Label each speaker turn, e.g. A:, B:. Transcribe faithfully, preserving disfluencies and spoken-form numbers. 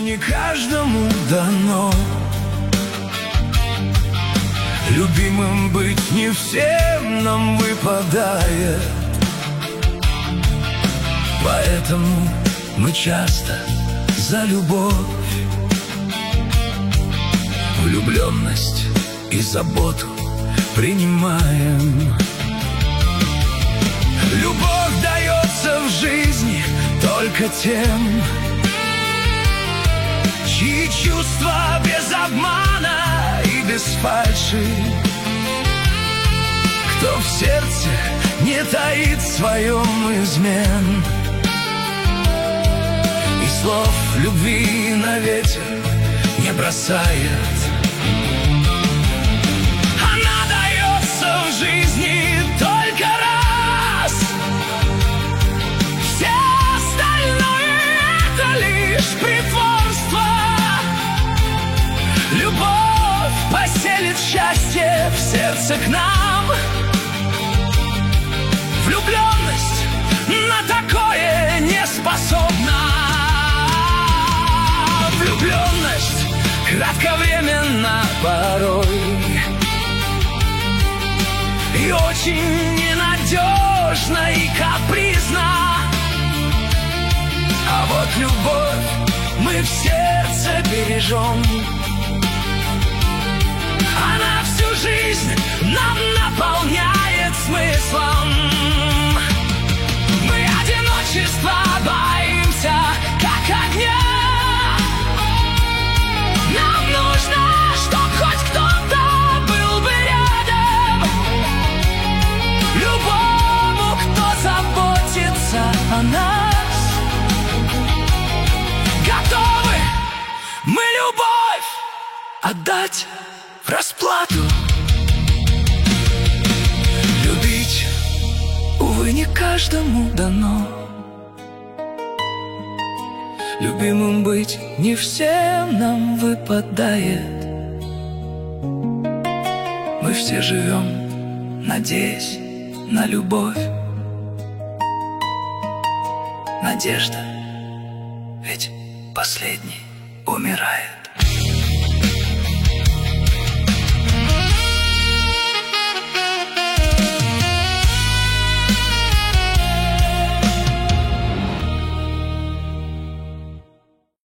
A: не каждому дано. Любимым быть не всем нам выпадает. Поэтому мы часто за любовь, влюбленность и заботу принимаем. Любовь дается в жизни только тем, чьи чувства без обмана и без фальши, кто в сердце не таит в своем измен, и слов любви на ветер не бросает. Она дается в жизни только раз, все остальное — это лишь притворство. Любовь поселит счастье в сердце к нам. Влюбленность на такое не способна. Влюбленность кратковременна порой и очень ненадежна и капризна. А вот любовь мы в сердце бережем. Она всю жизнь нам наполняет смыслом. Мы одиночества боимся, как огня. Нам нужно, чтоб хоть кто-то был бы рядом. Любому, кто заботится о нас, готовы мы любовь отдать в расплату. Любить, увы, не каждому дано. Любимым быть не всем нам выпадает. Мы все живем, надеясь на любовь. Надежда ведь последней умирает.